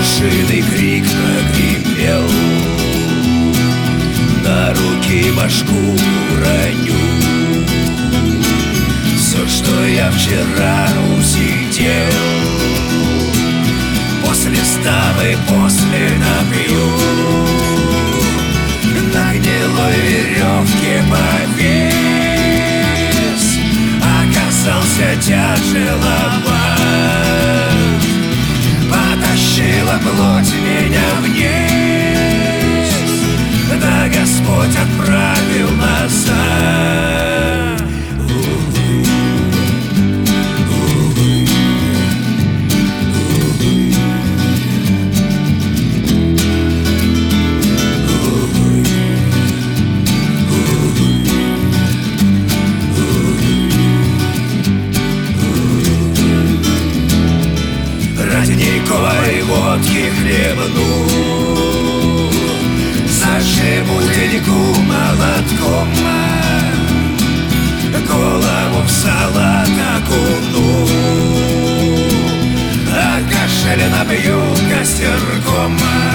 петушиный крик прогремел. На руки башку уроню. Все, что я вчера усидел, после ставы, после напью. На гнилой веревке повис, оказался тяжеловат. Потащила плоть меня вниз, да Господь отправил назад. Родниковой водки хлебну, зажиму деньгу молотком, голову в салат окуну, а кашель набью костерком.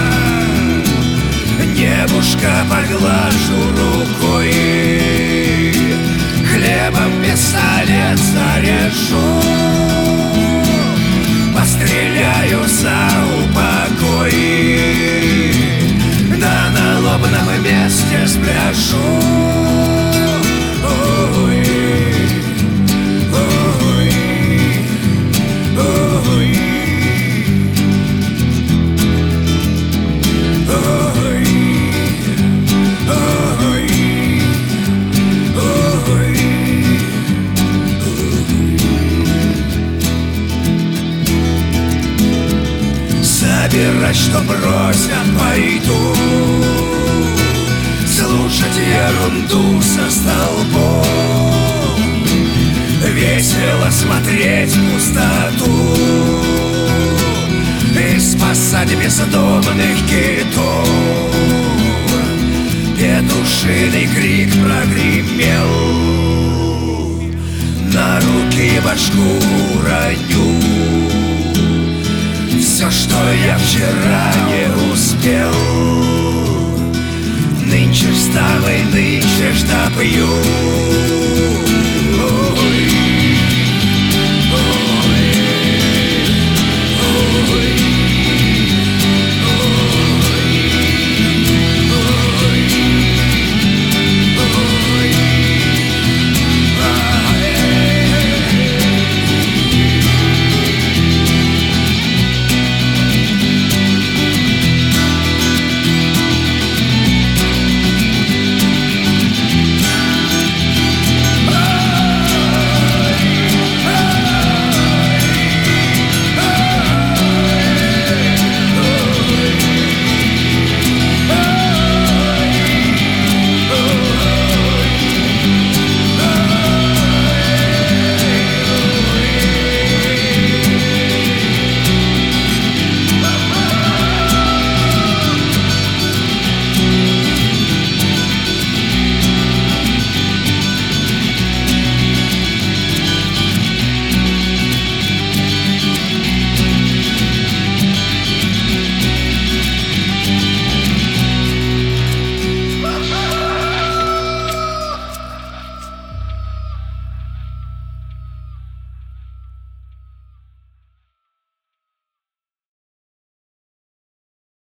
Небушка поглажу рукой, хлебом пистолет заряжу. Постреляю за упокой, да на лобном месте спляшу. Ой, ой, ой, ой, ой, ой. Собирать, что просят, пойду. Слушать ерунду со столбом, весело смотреть пустоту и спасать бездомных китов. Петушиный крик прогремел. На руки башку уроню. Все, что я вчера не успел, нынче вставай, нынче ж допью. Ой, ой, ой.